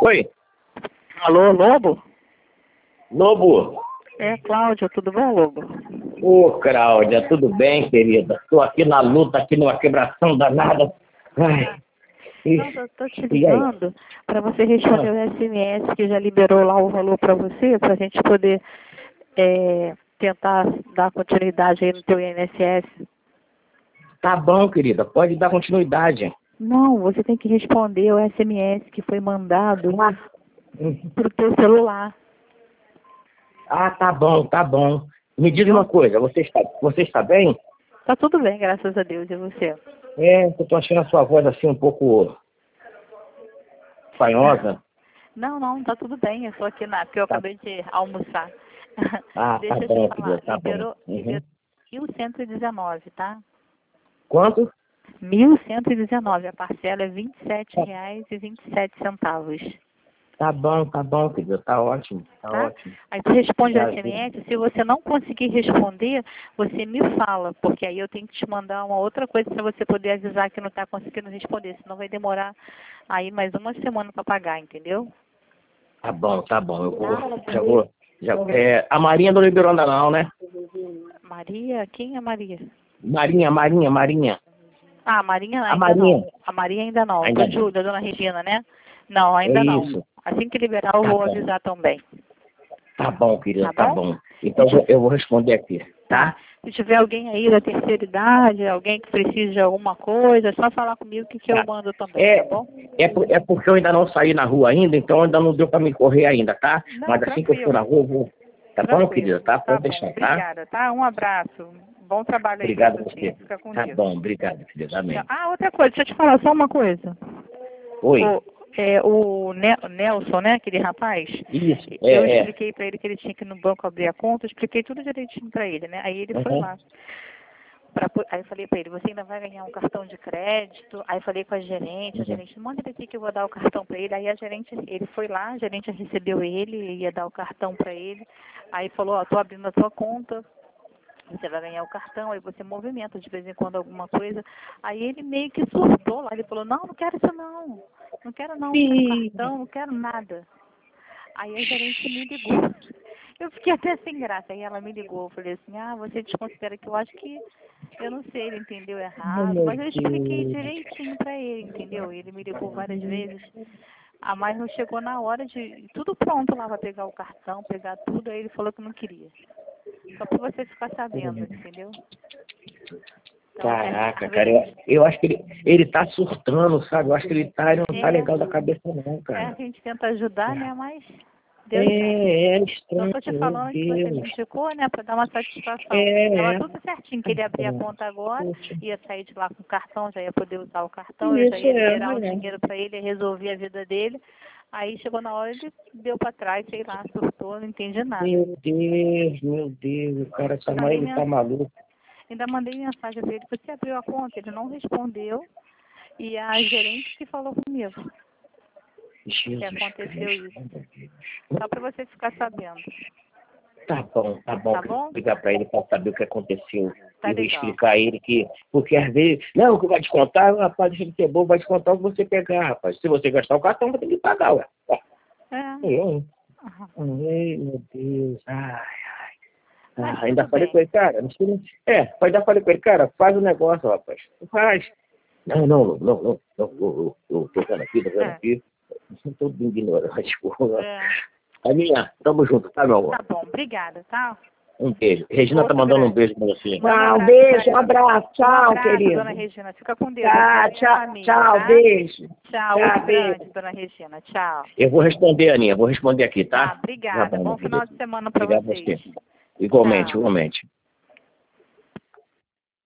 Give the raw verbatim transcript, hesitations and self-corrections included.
Oi, Alô, Lobo? Lobo. É, Cláudia, tudo bom, Lobo? Ô, Cláudia, tudo bem, querida? Estou aqui na luta, aqui numa quebração danada. Ai, e, Não, tô, tô te e aí? ligando para você responder o S M S que já liberou lá o valor para você, para a gente poder é, tentar dar continuidade aí no teu I N S S. Tá bom, querida, pode dar continuidade. Não, você tem que responder o S M S que foi mandado Ah, hum. pro teu celular. Ah, tá bom, tá bom. Me diz Entendeu? uma coisa, você está, você está bem? Tá tudo bem, graças a Deus, e você? É, eu tô achando a sua voz assim um pouco fanhosa. Não, não, tá tudo bem, eu tô aqui na, porque eu Tá. acabei de almoçar. Ah, tá Deixa eu bom, te falar, querida, tá bom. liberou, Uhum. liberou mil cento e dezenove, tá? Quanto? mil cento e dezenove, a parcela é vinte e sete reais e vinte e sete centavos, Tá bom, tá bom, querida, tá ótimo, tá tá? ótimo. Aí tu responde o Já S M S, se você não conseguir responder, você me fala, porque aí eu tenho que te mandar uma outra coisa para você poder avisar que não está conseguindo responder, senão vai demorar aí mais uma semana para pagar, entendeu? Tá bom, tá bom. Eu vou, já vou. Já, é, a Marinha não liberou ainda não, né? Maria, quem é Maria? Marinha, Marinha, Marinha. Ah, a Marinha A ainda Marinha. não. A Maria ainda não. Ainda Do não. Ju, da dona Regina, né? Não, É ainda não. isso. Assim que liberar, eu Tá vou bom. avisar também. Tá bom, querida, Tá tá bom? bom. Então eu vou, eu vou responder aqui, Tá. tá? Se tiver alguém aí da terceira idade, alguém que precise de alguma coisa, é só falar comigo que, que eu Tá. mando também, É, tá bom? é, por- é porque eu ainda não saí na rua ainda, então ainda não deu pra me correr ainda, tá? Não, Mas assim que eu for na tranquilo. rua, eu vou. Tá bom, Tranquilo. querida? Tá? Tá Pode bom. deixar, tá? Obrigada, tá? Um abraço. Bom trabalho aí pra Obrigado a você. você. Fica com Tá Deus. bom, obrigado, querida. Tchau. Amém. Ah, outra coisa, deixa eu te falar só uma coisa. Oi. O, é, o Ne- Nelson, né, aquele rapaz, Isso, eu é, é. expliquei para ele que ele tinha que ir no banco abrir a conta, eu expliquei tudo direitinho para ele, né? Aí ele foi Uhum. lá. Pra, po- aí eu falei para ele, você ainda vai ganhar um cartão de crédito. Aí eu falei com a gerente, a Uhum. gerente, manda ele aqui que eu vou dar o cartão para ele. Aí a gerente, ele foi lá, a gerente recebeu ele, ia dar o cartão para ele. Aí falou, ó, tô abrindo a tua conta, você vai ganhar o cartão, aí você movimenta de vez em quando alguma coisa. Aí ele meio que surtou lá, ele falou, não, não quero isso não, não quero não, não quero cartão, não quero nada. Aí a gerente me ligou. Eu fiquei até sem graça. Aí ela me ligou. Eu falei assim, ah, você desconsidera que eu acho que, eu não sei, ele entendeu Ai, errado. meu Mas eu expliquei Deus. direitinho pra ele, entendeu? Ele me ligou várias vezes. Ah, mas não chegou na hora de... Tudo pronto lá pra pegar o cartão, pegar tudo. Aí ele falou que não queria. Só pra você ficar sabendo, entendeu? Então, é, Caraca, às cara, eu, vezes, eu acho que ele, ele tá surtando, sabe? Eu acho que ele tá, ele não tá é, legal da cabeça não, é, a cara. gente tenta ajudar, né? Mas Deus sabe. É, é Só estranho, tô te meu falando que você me Deus. indicou, né, para dar uma satisfação. É, Tava é. tudo certinho, que ele abria a conta agora, Poxa. ia sair de lá com o cartão, já ia poder usar o cartão, eu já Isso ia é, liberar um é. dinheiro para ele, ia resolver a vida dele. Aí chegou na hora, ele deu para trás, sei lá, surtou, não entendi nada. Meu Deus, meu Deus, o cara tá, Mandei ele tá mens- maluco. Ainda mandei mensagem para ele, você abriu a conta, ele não respondeu, e a gerente que falou comigo que Jesus aconteceu Cristo. isso. Só para você ficar sabendo, Tá bom, tá bom. tá Que eu vou bom? ligar pra ele pra saber o que aconteceu. Tá E vou legal. explicar a ele que. Porque às vezes. Não, que vai descontar, rapaz, deixa de ser bobo, vai descontar o que você pegar, rapaz. Se você gastar o cartão, vai ter que pagar, ué. Ué, É. eu, hein? Aham. Ai, meu Deus. Ai, ai. Mas Ah, ainda tudo falei com bem. ele, cara. Não sei, nem- é, ainda falei com ele, cara, faz o negócio, rapaz. Faz. Não, não, não, não. não eu, eu, eu tô vendo aqui, tô vendo É. aqui. Tô ignorante, porra. É. A minha, tamo junto, tá, meu amor? Tá bom, obrigada, tá? Um beijo. Regina tá Outro mandando um grande. beijo pra você. Manda Ah, um abraço pra beijo, um ela. abraço. Um Tchau, abraço, dona querido. Regina. Fica com Deus. Tchau, Abençoe a tchau, família, tchau, tá? beijo. Tchau. Tchau, Outro beijo. grande, dona Regina. Tchau. Eu vou responder, Aninha. Vou responder aqui, Tá, tá? Tá obrigada. bom, meu Bom final querido. de semana pra Obrigado a vocês. você. Igualmente, Tchau. igualmente.